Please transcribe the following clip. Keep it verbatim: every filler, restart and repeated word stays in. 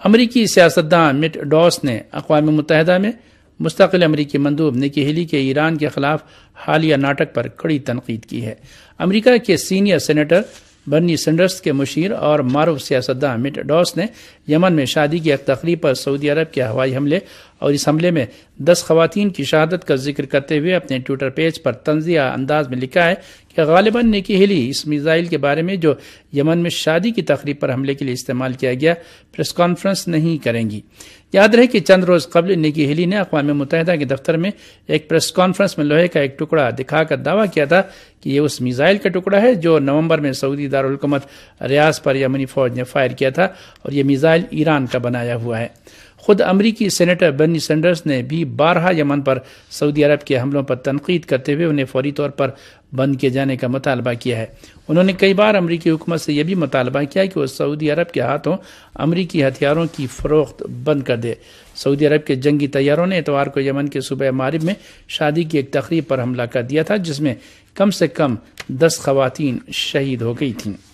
امریکی سیاستدان مٹ ڈاس نے اقوام متحدہ میں مستقل امریکی مندوب نکی ہیلی کے ایران کے خلاف حالیہ ناٹک پر کڑی تنقید کی ہے۔ امریکہ کے سینئر سینیٹر برنی سینڈرز کے مشیر اور معروف سیاستدان مٹ ڈاس نے یمن میں شادی کی ایک تقریب پر سعودی عرب کے ہوائی حملے اور اس حملے میں دس خواتین کی شہادت کا ذکر کرتے ہوئے اپنے ٹویٹر پیج پر طنزیہ انداز میں لکھا ہے کہ غالباً نکی ہیلی اس میزائل کے بارے میں جو یمن میں شادی کی تقریب پر حملے کے لیے استعمال کیا گیا پریس کانفرنس نہیں کریں گی۔ یاد رہے کہ چند روز قبل نکی ہیلی نے اقوام متحدہ کے دفتر میں ایک پریس کانفرنس میں لوہے کا ایک ٹکڑا دکھا کر دعویٰ کیا تھا کہ یہ اس میزائل کا ٹکڑا ہے جو نومبر میں سعودی دارالحکومت ریاض پر یمنی فوج نے فائر کیا تھا اور یہ میزائل ایران کا بنایا ہوا ہے۔ خود امریکی سینیٹر برنی سینڈرز نے بھی بارہا یمن پر سعودی عرب کے حملوں پر تنقید کرتے ہوئے انہیں فوری طور پر بند کیے جانے کا مطالبہ کیا ہے۔ انہوں نے کئی بار امریکی حکومت سے یہ بھی مطالبہ کیا کہ وہ سعودی عرب کے ہاتھوں امریکی ہتھیاروں کی فروخت بند کر دے۔ سعودی عرب کے جنگی طیاروں نے اتوار کو یمن کے صوبہ مارب میں شادی کی ایک تقریب پر حملہ کر دیا تھا جس میں کم سے کم دس خواتین شہید ہو گئی تھیں۔